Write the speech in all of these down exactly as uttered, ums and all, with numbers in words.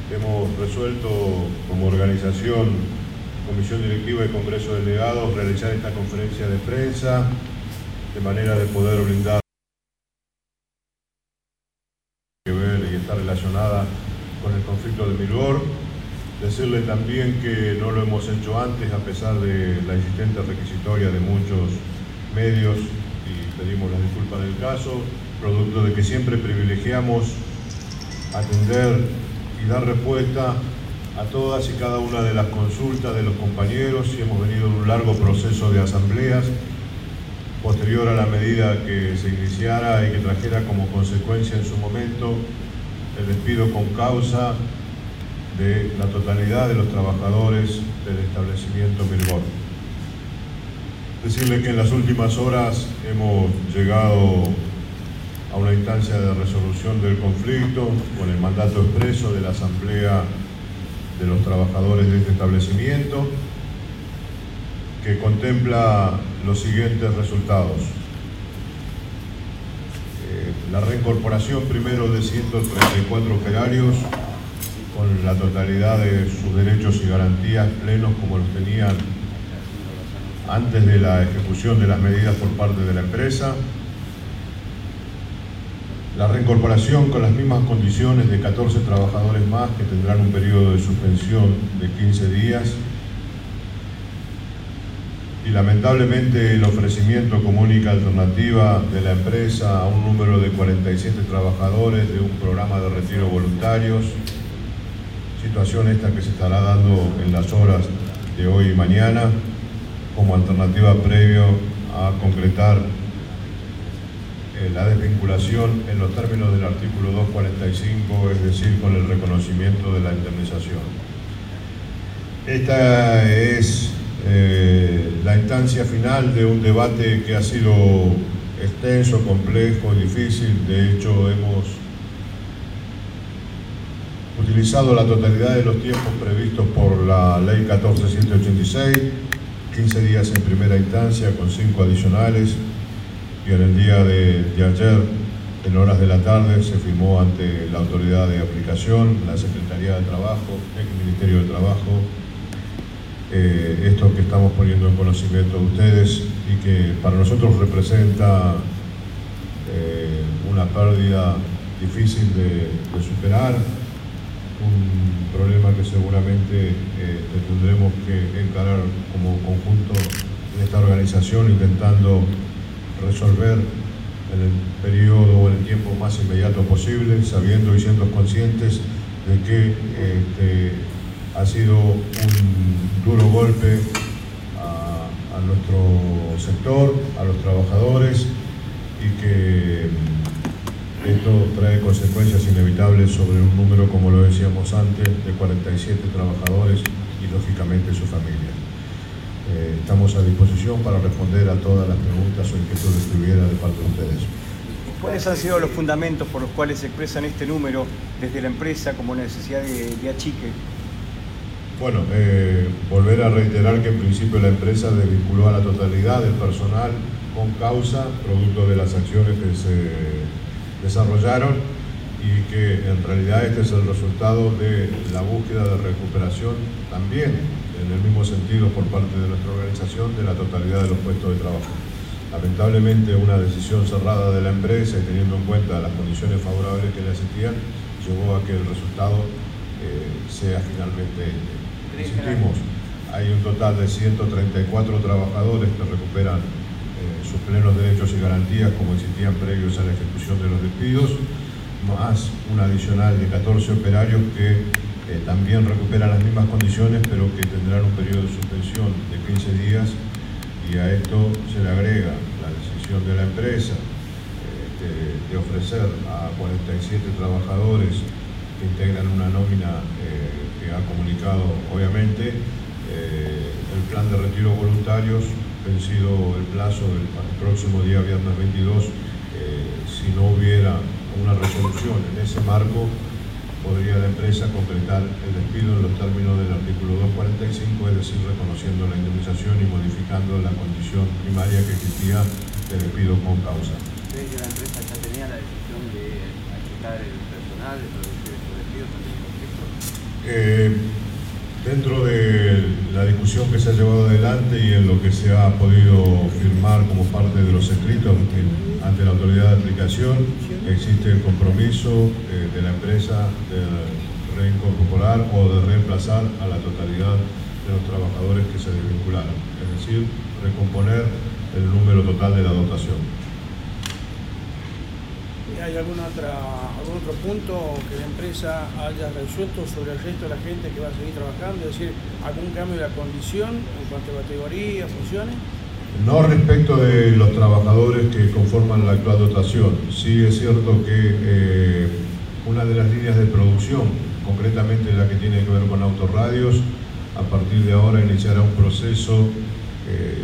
hemos resuelto como organización, Comisión Directiva y Congreso de Delegados, realizar esta conferencia de prensa de manera de poder brindar que ver y está relacionada con el conflicto de Milgor. Decirle también que no lo hemos hecho antes a pesar de la insistente requisitoria de muchos medios y pedimos las disculpas del caso, producto de que siempre privilegiamos atender y dar respuesta a todas y cada una de las consultas de los compañeros y hemos venido de un largo proceso de asambleas posterior a la medida que se iniciara y que trajera como consecuencia en su momento el despido con causa de la totalidad de los trabajadores del establecimiento Milgor. Decirle que en las últimas horas hemos llegado a una instancia de resolución del conflicto con el mandato expreso de la Asamblea de los Trabajadores de este establecimiento, que contempla los siguientes resultados. Eh, la reincorporación primero de ciento treinta y cuatro operarios con la totalidad de sus derechos y garantías plenos como los tenían antes de la ejecución de las medidas por parte de la empresa. La reincorporación con las mismas condiciones de catorce trabajadores más que tendrán un periodo de suspensión de quince días. Y lamentablemente el ofrecimiento como única alternativa de la empresa a un número de cuarenta y siete trabajadores de un programa de retiro voluntarios, situación esta que se estará dando en las horas de hoy y mañana como alternativa previo a concretar eh, la desvinculación en los términos del artículo doscientos cuarenta y cinco, es decir, con el reconocimiento de la indemnización. Esta es eh, la instancia final de un debate que ha sido extenso, complejo, difícil. De hecho, hemos utilizado la totalidad de los tiempos previstos por la ley catorce mil ciento ochenta y seis, quince días en primera instancia con cinco adicionales, y en el día de, de ayer, en horas de la tarde, se firmó ante la autoridad de aplicación, la Secretaría de Trabajo, el Ministerio de Trabajo, eh, esto que estamos poniendo en conocimiento de ustedes y que para nosotros representa eh, una pérdida difícil de, de superar, un problema que seguramente eh, tendremos que encarar como conjunto de esta organización, intentando resolver en el periodo o en el tiempo más inmediato posible, sabiendo y siendo conscientes de que este, ha sido un duro golpe a, a nuestro sector, a los trabajadores, y que esto trae consecuencias inevitables sobre un número, como lo decíamos antes, de cuarenta y siete trabajadores y lógicamente su familia. Eh, estamos a disposición para responder a todas las preguntas o inquietudes que hubiera de parte de ustedes. ¿Cuáles han sido los fundamentos por los cuales se expresan este número desde la empresa como necesidad de, de achique? Bueno, eh, volver a reiterar que en principio la empresa desvinculó a la totalidad del personal con causa, producto de las acciones que se desarrollaron, y que en realidad este es el resultado de la búsqueda de recuperación también, en el mismo sentido por parte de nuestra organización, de la totalidad de los puestos de trabajo. Lamentablemente una decisión cerrada de la empresa y teniendo en cuenta las condiciones favorables que le asistían, llevó a que el resultado eh, sea finalmente este. Insistimos, hay un total de ciento treinta y cuatro trabajadores que recuperan eh, sus plenos derechos y garantías como existían previos a la ejecución de los despidos, más un adicional de catorce operarios que eh, también recuperan las mismas condiciones, pero que tendrán un periodo de suspensión de quince días, y a esto se le agrega la decisión de la empresa eh, de, de ofrecer a cuarenta y siete trabajadores que integran una nómina eh, que ha comunicado, obviamente, eh, el plan de retiro voluntarios, vencido el plazo del el próximo día viernes veintidós, eh, si no hubiera una resolución en ese marco, podría la empresa concretar el despido en los términos del artículo doscientos cuarenta y cinco, es decir, reconociendo la indemnización y modificando la condición primaria que existía de despido con causa. ¿Ustedes de la empresa ya tenían la decisión de achicar el personal, de producir estos despidos ante el conflicto? Eh, dentro de la discusión que se ha llevado adelante y en lo que se ha podido firmar como parte de los escritos en, ante la autoridad de aplicación, existe el compromiso eh, de la empresa de reincorporar o de reemplazar a la totalidad de los trabajadores que se desvincularon, es decir, recomponer el número total de la dotación. ¿Hay alguna otra, algún otro punto que la empresa haya resuelto sobre el resto de la gente que va a seguir trabajando? Es decir, ¿algún cambio de la condición en cuanto a categoría, funciones? No respecto de los trabajadores que conforman la actual dotación. Sí es cierto que eh, una de las líneas de producción, concretamente la que tiene que ver con autorradios, a partir de ahora iniciará un proceso eh,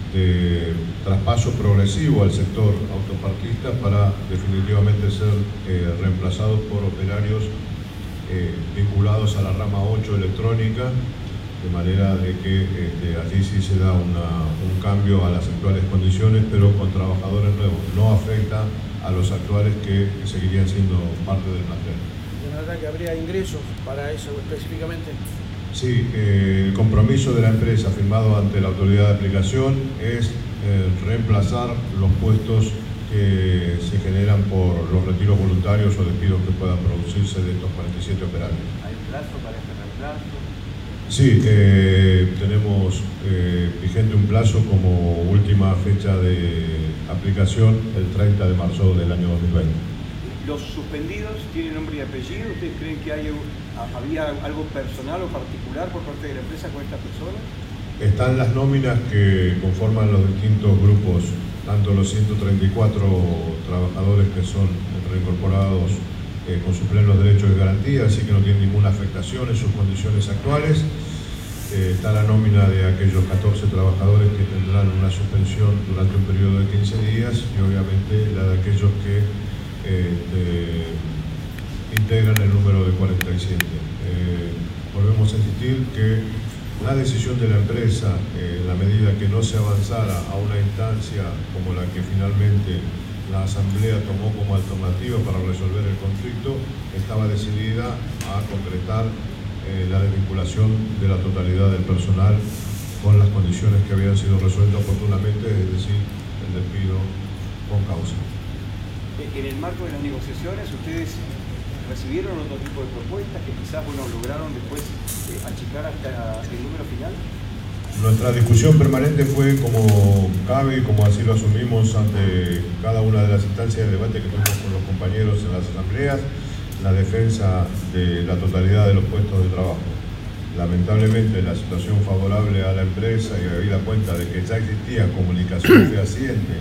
de traspaso progresivo al sector autopartista para definitivamente ser eh, reemplazados por operarios eh, vinculados a la rama ocho electrónica, de manera de que este, allí sí se da una, un cambio a las actuales condiciones, pero con trabajadores nuevos. No afecta a los actuales que, que seguirían siendo parte del plantel. ¿De verdad que habría ingresos para eso específicamente? Sí, eh, el compromiso de la empresa firmado ante la autoridad de aplicación es eh, reemplazar los puestos que se generan por los retiros voluntarios o despidos que puedan producirse de estos cuarenta y siete operarios. ¿Hay plazo para este reemplazo? Sí, eh, tenemos eh, vigente un plazo como última fecha de aplicación el treinta de marzo del año dos mil veinte. ¿Los suspendidos tienen nombre y apellido? ¿Ustedes creen que hay, había algo personal o particular por parte de la empresa con estas personas? Están las nóminas que conforman los distintos grupos, tanto los ciento treinta y cuatro trabajadores que son reincorporados eh, con sus plenos derechos y garantías, así que no tienen ninguna afectación en sus condiciones actuales. Eh, está la nómina de aquellos catorce trabajadores que tendrán una suspensión durante un periodo de quince días y obviamente la de aquellos que Eh, de, integran el número de cuarenta y siete. Eh, volvemos a insistir que la decisión de la empresa, eh, en la medida que no se avanzara a una instancia como la que finalmente la Asamblea tomó como alternativa para resolver el conflicto, estaba decidida a concretar eh, la desvinculación de la totalidad del personal con las condiciones que habían sido resueltas oportunamente, es decir, el despido con causa. En el marco de las negociaciones, ¿ustedes recibieron otro tipo de propuestas que quizás bueno, lograron después eh, achicar hasta el número final? Nuestra discusión permanente fue como cabe y como así lo asumimos ante cada una de las instancias de debate que tuvimos con los compañeros en las asambleas, la defensa de la totalidad de los puestos de trabajo. Lamentablemente la situación favorable a la empresa y habida cuenta de que ya existía comunicación fehaciente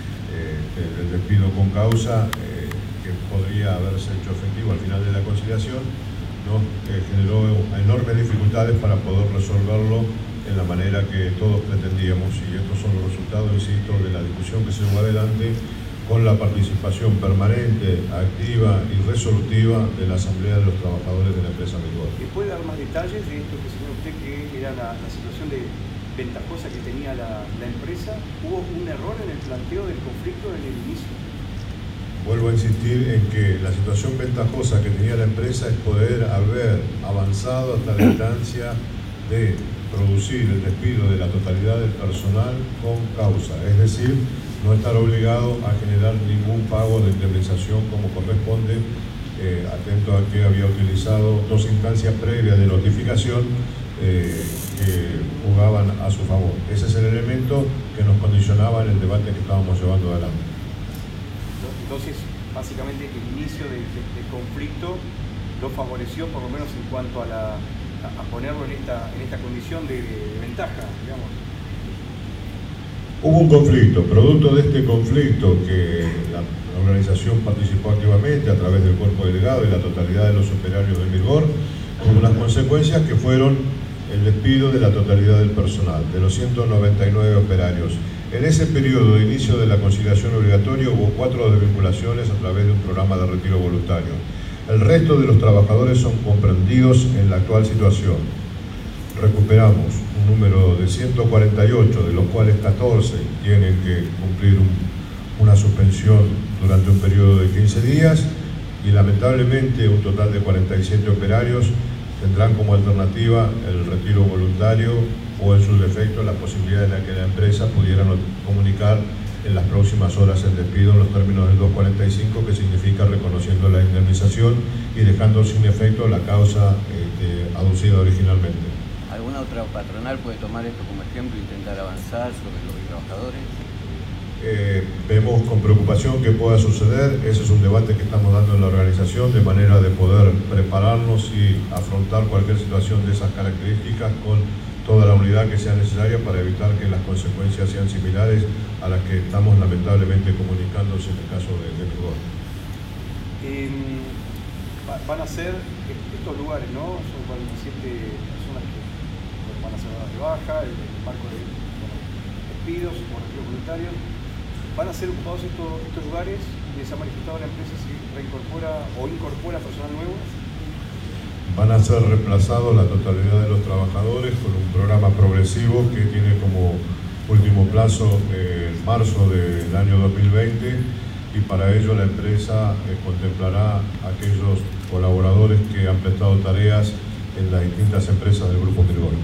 el despido con causa eh, que podría haberse hecho efectivo al final de la conciliación, nos eh, generó enormes dificultades para poder resolverlo en la manera que todos pretendíamos, y estos son los resultados, insisto, de la discusión que se llevó adelante con la participación permanente, activa y resolutiva de la Asamblea de los Trabajadores de la empresa Midgol. ¿Puede dar más detalles de esto que señala usted que era la, la situación de ventajosa que tenía la, la empresa? ¿Hubo un error en el planteo del conflicto en el inicio? Vuelvo a insistir en que la situación ventajosa que tenía la empresa es poder haber avanzado hasta la instancia de producir el despido de la totalidad del personal con causa, es decir, no estar obligado a generar ningún pago de indemnización como corresponde, eh, atento a que había utilizado dos instancias previas de notificación eh, que jugaban a su favor. Ese es el elemento que nos condicionaba en el debate que estábamos llevando adelante. Entonces, básicamente el inicio del de, de conflicto lo favoreció, por lo menos en cuanto a, la, a, a ponerlo en esta, en esta condición de, de ventaja, digamos. Hubo un conflicto, producto de este conflicto que la, la organización participó activamente a través del cuerpo delegado y la totalidad de los operarios de Midgol, con unas consecuencias que fueron el despido de la totalidad del personal, de los ciento noventa y nueve operarios. En ese periodo de inicio de la conciliación obligatoria hubo cuatro desvinculaciones a través de un programa de retiro voluntario. El resto de los trabajadores son comprendidos en la actual situación. Recuperamos un número de ciento cuarenta y ocho, de los cuales catorce tienen que cumplir un, una suspensión durante un periodo de quince días y lamentablemente un total de cuarenta y siete operarios tendrán como alternativa el retiro voluntario o, en su defecto, la posibilidad de la que la empresa pudiera comunicar en las próximas horas el despido en los términos del doscientos cuarenta y cinco, que significa reconociendo la indemnización y dejando sin efecto la causa este, aducida originalmente. ¿Alguna otra patronal puede tomar esto como ejemplo e intentar avanzar sobre los trabajadores? Eh, vemos con preocupación que pueda suceder. Ese es un debate que estamos dando en la organización, de manera de poder prepararnos y afrontar cualquier situación de esas características con toda la unidad que sea necesaria para evitar que las consecuencias sean similares a las que estamos lamentablemente comunicándose en el caso de, de Mirgor. Eh, van a ser estos lugares, ¿no? Son cuarenta y siete personas que van a ser dadas de baja, el, el marco de bueno, despidos o retiros voluntarios. ¿Van a ser ocupados estos, estos lugares y se ha manifestado la empresa si reincorpora o incorpora personal nuevo? Van a ser reemplazados la totalidad de los trabajadores con un programa progresivo que tiene como último plazo eh, en marzo del año dos mil veinte, y para ello la empresa eh, contemplará a aquellos colaboradores que han prestado tareas en las distintas empresas del Grupo Mirgor.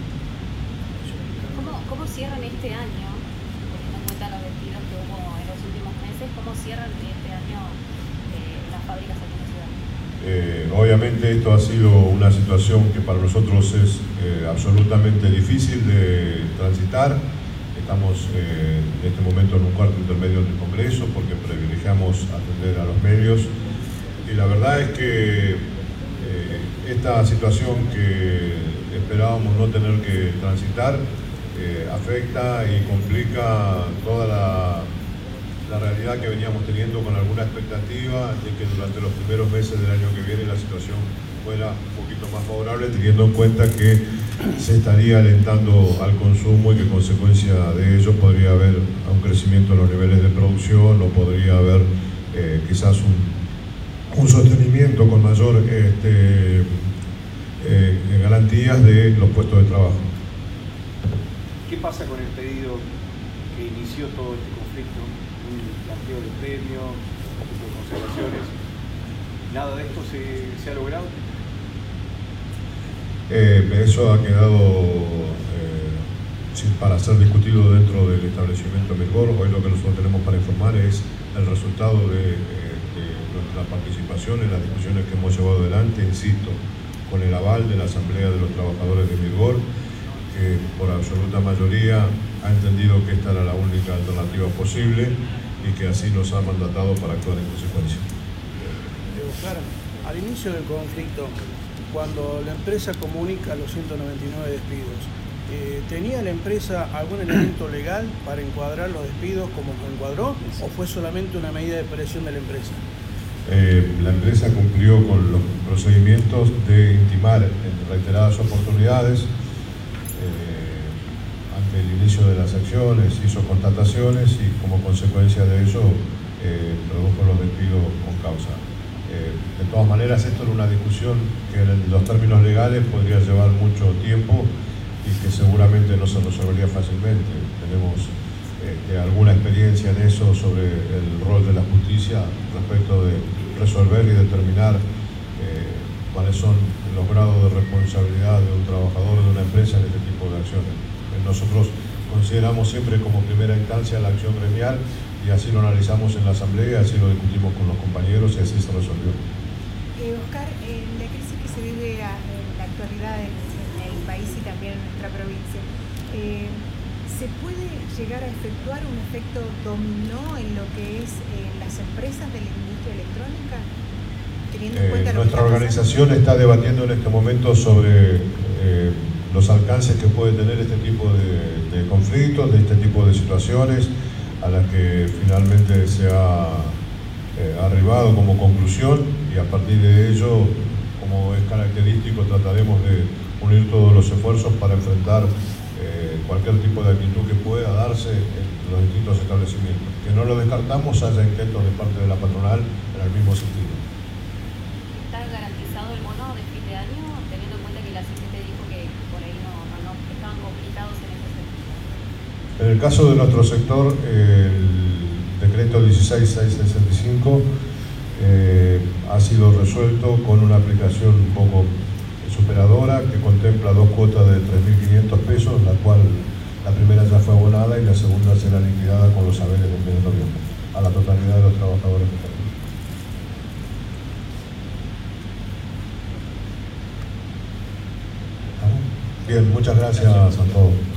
¿Cómo, cómo cierran este año, teniendo en cuenta los despidos que hubo en los últimos meses, cómo cierran este año eh, las fábricas aquí en la ciudad? Eh, obviamente esto ha sido una situación que para nosotros es eh, absolutamente difícil de transitar. Estamos eh, en este momento en un cuarto intermedio del Congreso porque privilegiamos atender a los medios, y la verdad es que eh, esta situación que esperábamos no tener que transitar eh, afecta y complica toda la la realidad que veníamos teniendo, con alguna expectativa de que durante los primeros meses del año que viene la situación fuera un poquito más favorable, teniendo en cuenta que se estaría alentando al consumo y que, consecuencia de ello, podría haber un crecimiento en los niveles de producción, o podría haber eh, quizás un, un sostenimiento con mayor este, eh, garantías de los puestos de trabajo. ¿Qué pasa con el pedido que inició todo este conflicto? Un planteo de premios, un tipo de consideraciones. ¿Nada de esto se, se ha logrado? Eh, eso ha quedado eh, sin, para ser discutido dentro del establecimiento Mirgor. Hoy lo que nosotros tenemos para informar es el resultado de, eh, de nuestra participación en las discusiones que hemos llevado adelante, insisto, con el aval de la Asamblea de los Trabajadores de Mirgor, que por absoluta mayoría ha entendido que esta era la única alternativa posible y que así nos ha mandatado para actuar en consecuencia. Oscar, al inicio del conflicto, cuando la empresa comunica los ciento noventa y nueve despidos, eh, ¿tenía la empresa algún elemento legal para encuadrar los despidos como lo encuadró, o fue solamente una medida de presión de la empresa? Eh, la empresa cumplió con los procedimientos de intimar en reiteradas oportunidades. Ante el inicio de las acciones hizo constataciones y, como consecuencia de ello, eh, produjo los despidos con causa. Eh, de todas maneras, esto era una discusión que en los términos legales podría llevar mucho tiempo y que seguramente no se resolvería fácilmente. Tenemos eh, alguna experiencia en eso, sobre el rol de la justicia respecto de resolver y determinar eh, cuáles son los grados de responsabilidad de un trabajador de una empresa en este tipo de acciones. Nosotros consideramos siempre como primera instancia la acción gremial, y así lo analizamos en la Asamblea, así lo discutimos con los compañeros y así se resolvió. Eh, Oscar, en la crisis que se vive a, en la actualidad en, en el país y también en nuestra provincia, eh, ¿se puede llegar a efectuar un efecto dominó en lo que es eh, las empresas de la industria electrónica? Teniendo en cuenta Eh, lo nuestra que está organización pasando. está debatiendo en este momento sobre eh, los alcances que puede tener este tipo de, de conflictos, de este tipo de situaciones a las que finalmente se ha eh, arribado como conclusión, y a partir de ello, como es característico, trataremos de unir todos los esfuerzos para enfrentar eh, cualquier tipo de actitud que pueda darse en los distintos establecimientos. Que no lo descartamos, haya intentos de parte de la patronal en el mismo sentido. ¿Está garantizado el bono de fin de año, teniendo en cuenta que la C G T dijo que por ahí no, no, no estaban complicados en ese sentido? En el caso de nuestro sector, el decreto dieciséis mil seiscientos sesenta y cinco eh, ha sido resuelto con una aplicación un poco superadora, que contempla dos cuotas de tres mil quinientos pesos, la cual la primera ya fue abonada y la segunda será liquidada con los saberes del mes de noviembre, a la totalidad de los trabajadores que tenemos. Bien, muchas gracias a todos.